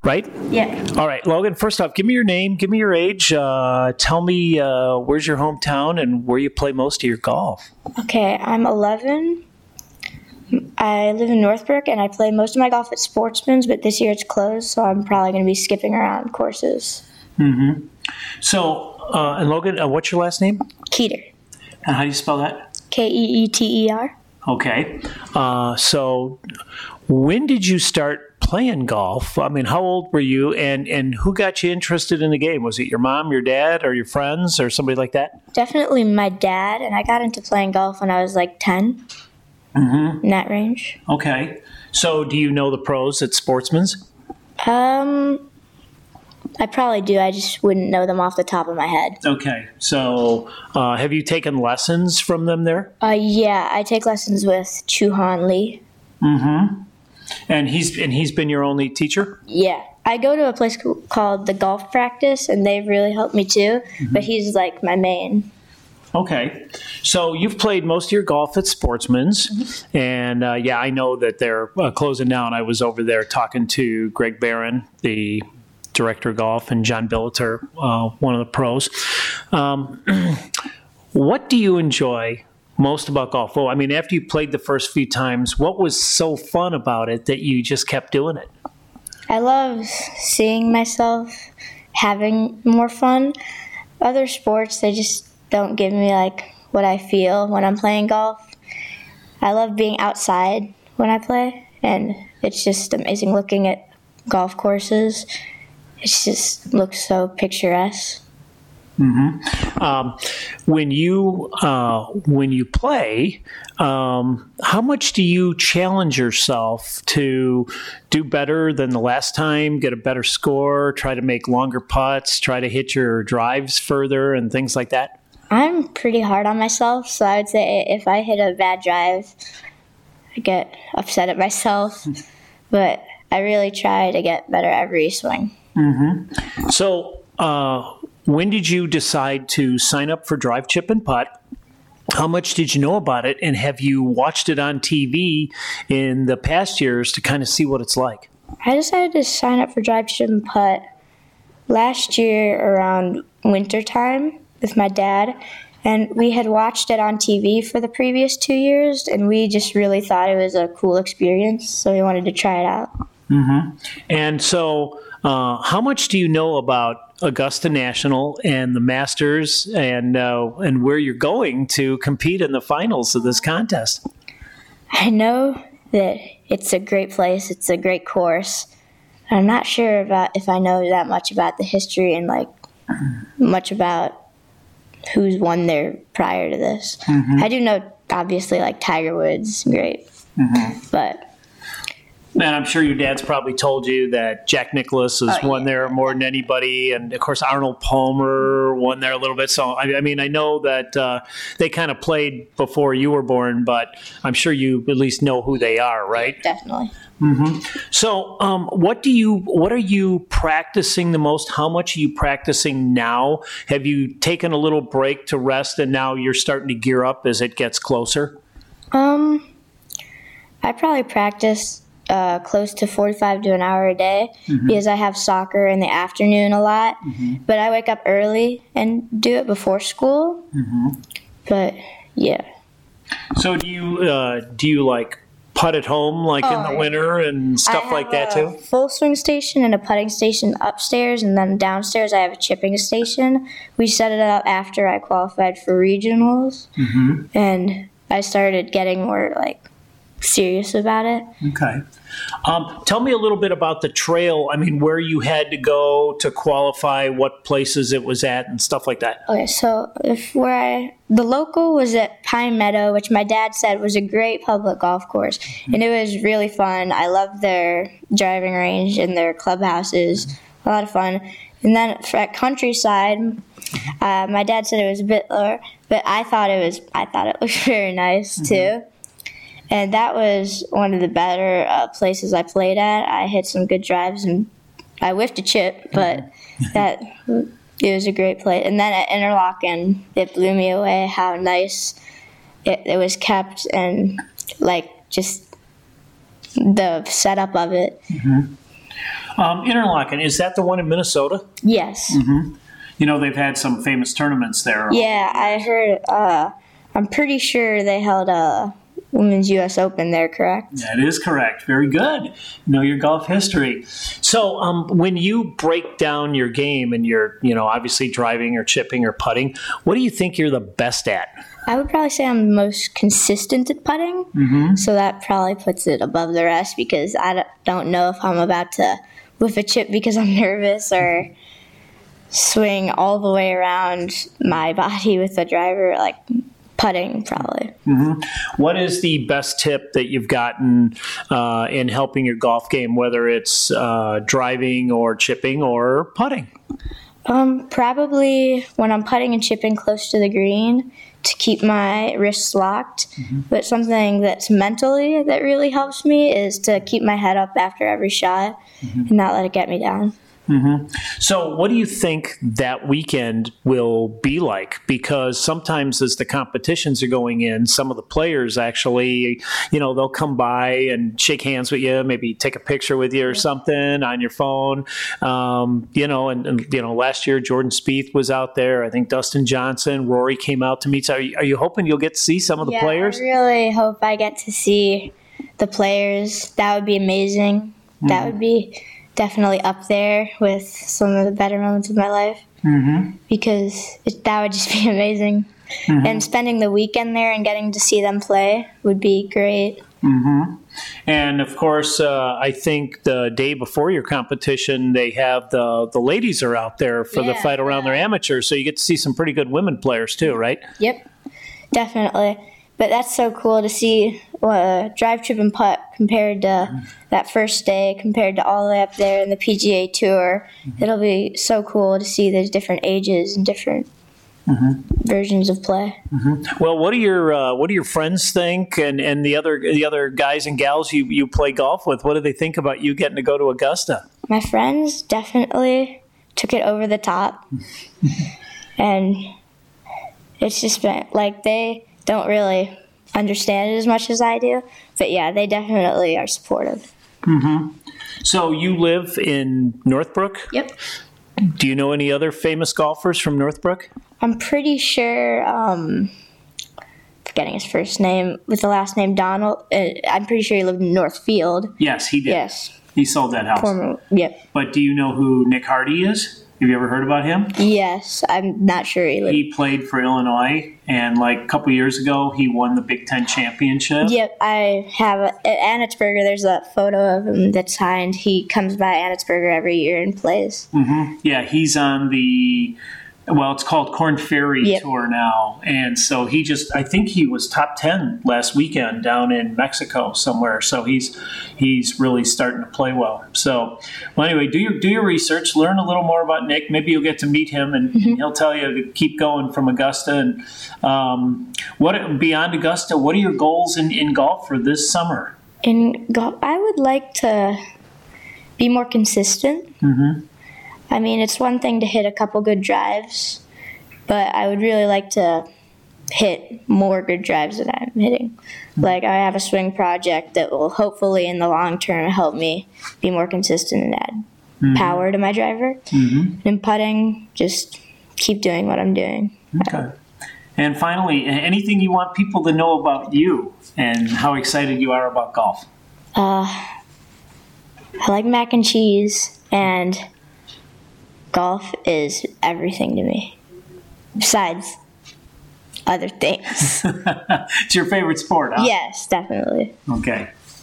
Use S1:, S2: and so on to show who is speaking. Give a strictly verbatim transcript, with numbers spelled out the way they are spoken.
S1: right?
S2: Yeah.
S1: All right, Logan, first off, give me your name, give me your age, uh, tell me uh, where's your hometown and where you play most of your golf.
S2: Okay, I'm eleven. I live in Northbrook, and I play most of my golf at Sportsman's, but this year it's closed, so I'm probably going to be skipping around courses.
S1: Mm-hmm. So, uh, and Logan, uh, what's your last name?
S2: Keeter.
S1: And how do you spell that?
S2: K E E T E R.
S1: Okay. Uh, so, when did you start playing golf? I mean, how old were you, and, and who got you interested in the game? Was it your mom, your dad, or your friends, or somebody like that?
S2: Definitely my dad, and I got into playing golf when I was like ten,
S1: mm-hmm.
S2: in that range.
S1: Okay. So, do you know the pros at Sportsman's?
S2: Um, I probably do. I just wouldn't know them off the top of my head.
S1: Okay. So, uh, have you taken lessons from them there?
S2: Uh, yeah, I take lessons with Chu-Han Lee.
S1: Mm-hmm. And he's and he's been your only teacher?
S2: Yeah. I go to a place co- called the Golf Practice, and they've really helped me too, mm-hmm. but he's like my main.
S1: Okay. So you've played most of your golf at Sportsman's, mm-hmm. and uh, yeah, I know that they're uh, closing down. I was over there talking to Greg Barron, the director of golf, and John Billiter, uh, one of the pros. Um, what do you enjoy most about golf? Well, I mean, after you played the first few times, what was so fun about it that you just kept doing it?
S2: I love seeing myself having more fun. Other sports, they just don't give me like what I feel when I'm playing golf. I love being outside when I play, and it's just amazing looking at golf courses. It just looks so picturesque.
S1: Mm-hmm. Um, when you uh, when you play, um, how much do you challenge yourself to do better than the last time, get a better score, try to make longer putts, try to hit your drives further, and things like that?
S2: I'm pretty hard on myself, so I would say if I hit a bad drive, I get upset at myself. But I really try to get better every swing.
S1: Mm-hmm. So, uh, when did you decide to sign up for Drive, Chip, and Putt? How much did you know about it, and have you watched it on T V in the past years to kind of see what it's like?
S2: I decided to sign up for Drive, Chip, and Putt last year around winter time with my dad, and we had watched it on T V for the previous two years, and we just really thought it was a cool experience, so we wanted to try it out.
S1: Mm-hmm. And so, uh, how much do you know about Augusta National and the Masters, and uh, and where you're going to compete in the finals of this contest?
S2: I know that it's a great place. It's a great course. I'm not sure about if I know that much about the history and like much about who's won there prior to this. Mm-hmm. I do know, obviously, like Tiger Woods, great, mm-hmm. but.
S1: And I'm sure your dad's probably told you that Jack Nicklaus has
S2: oh,
S1: won
S2: yeah.
S1: there more than anybody, and of course Arnold Palmer won there a little bit. So I, I mean, I know that uh, they kind of played before you were born, but I'm sure you at least know who they are, right?
S2: Yeah, definitely.
S1: Mm-hmm. So, um, what do you? What are you practicing the most? How much are you practicing now? Have you taken a little break to rest, and now you're starting to gear up as it gets closer?
S2: Um, I probably practice uh, close to forty-five to an hour a day mm-hmm. because I have soccer in the afternoon a lot. Mm-hmm. But I wake up early and do it before school. Mm-hmm. But yeah.
S1: So do you uh, do you like putt at home like oh, in the winter and stuff
S2: I
S1: like that too?
S2: A full swing station and a putting station upstairs, and then downstairs I have a chipping station. We set it up after I qualified for regionals, mm-hmm. and I started getting more like serious about it.
S1: Okay. Um, tell me a little bit about the trail. I mean, where you had to go to qualify, what places it was at, and stuff like that.
S2: Okay, so if where I the local was at Pine Meadow, which my dad said was a great public golf course, mm-hmm. and it was really fun. I loved their driving range and their clubhouses. Mm-hmm. A lot of fun. And then at Countryside, uh, my dad said it was a bit lower, but I thought it was. I thought it looked very nice mm-hmm. too. And that was one of the better uh, places I played at. I hit some good drives, and I whiffed a chip, but that it was a great play. And then at Interlachen, it blew me away how nice it, it was kept, and like just the setup of it.
S1: Mm-hmm. Um, Interlaken, is that the one in Minnesota?
S2: Yes.
S1: You know, they've had some famous tournaments there.
S2: Yeah, I heard. Uh, I'm pretty sure they held a Women's U S Open there, correct?
S1: That is correct. Very good. Know your golf history. So, um, when you break down your game and you're, you know, obviously driving or chipping or putting, what do you think you're the best at?
S2: I would probably say I'm the most consistent at putting, mm-hmm. so that probably puts it above the rest because I d- don't know if I'm about to whiff a chip because I'm nervous or swing all the way around my body with the driver, like putting probably.
S1: Mm-hmm. What is the best tip that you've gotten uh, in helping your golf game, whether it's uh, driving or chipping or putting?
S2: Um, probably when I'm putting and chipping close to the green to keep my wrists locked. Mm-hmm. But something that's mentally that really helps me is to keep my head up after every shot mm-hmm. and not let it get me down.
S1: Mm-hmm. So what do you think that weekend will be like? Because sometimes as the competitions are going in, some of the players actually, you know, they'll come by and shake hands with you, maybe take a picture with you or something on your phone. Um, you know, and, and, you know, last year Jordan Spieth was out there. I think Dustin Johnson, Rory came out to meet. So are you, are you hoping you'll get to see some of the
S2: yeah,
S1: players?
S2: I really hope I get to see the players. That would be amazing. Mm-hmm. That would be definitely up there with some of the better moments of my life mm-hmm. because it, that would just be amazing. Mm-hmm. And spending the weekend there and getting to see them play would be great.
S1: Mm-hmm. And of course, uh, I think the day before your competition, they have the the ladies are out there for
S2: yeah,
S1: the fight around yeah. their amateurs, so you get to see some pretty good women players too, right?
S2: Yep, definitely. But that's so cool to see uh, drive, chip, and putt compared to mm-hmm. that first day, compared to all the way up there in the P G A Tour. Mm-hmm. It'll be so cool to see those different ages and different mm-hmm. versions of play.
S1: Mm-hmm. Well, what do your uh, what do your friends think, and, and the other the other guys and gals you, you play golf with? What do they think about you getting to go to Augusta?
S2: My friends definitely took it over the top, and it's just been like they don't really understand it as much as I do. But yeah, they definitely are supportive.
S1: Mm-hmm. So you live in Northbrook?
S2: Yep.
S1: Do you know any other famous golfers from Northbrook?
S2: I'm pretty sure, um, forgetting his first name, with the last name Donald, uh, I'm pretty sure he lived in Northfield.
S1: Yes, he did.
S2: Yes.
S1: He sold that house.
S2: Former, yep.
S1: But do you know who Nick Hardy is? Have you ever heard about him?
S2: Yes, I'm not sure he lived.
S1: He played for Illinois, and like a couple years ago, he won the Big Ten championship.
S2: Yep, I have. A, at Annettsburger, there's a photo of him that's signed. He comes by Annettsburger every year and plays.
S1: Mm-hmm. Yeah, he's on the, well, it's called Korn Ferry yep. Tour now. And so he just, I think he was top ten last weekend down in Mexico somewhere. So he's he's really starting to play well. So, well, anyway, do your, do your research, learn a little more about Nick. Maybe you'll get to meet him, and mm-hmm. he'll tell you to keep going from Augusta. And um, what beyond Augusta, what are your goals in, in golf for this summer?
S2: In golf, I would like to be more consistent. Mm-hmm. I mean, it's one thing to hit a couple good drives, but I would really like to hit more good drives than I'm hitting. Mm-hmm. Like, I have a swing project that will hopefully in the long term help me be more consistent and add mm-hmm. power to my driver. Mm-hmm. And putting, just keep doing what I'm doing.
S1: Okay. And finally, anything you want people to know about you and how excited you are about golf?
S2: Uh, I like mac and cheese, and golf is everything to me, besides other things.
S1: It's your favorite sport, huh?
S2: Yes, definitely.
S1: Okay.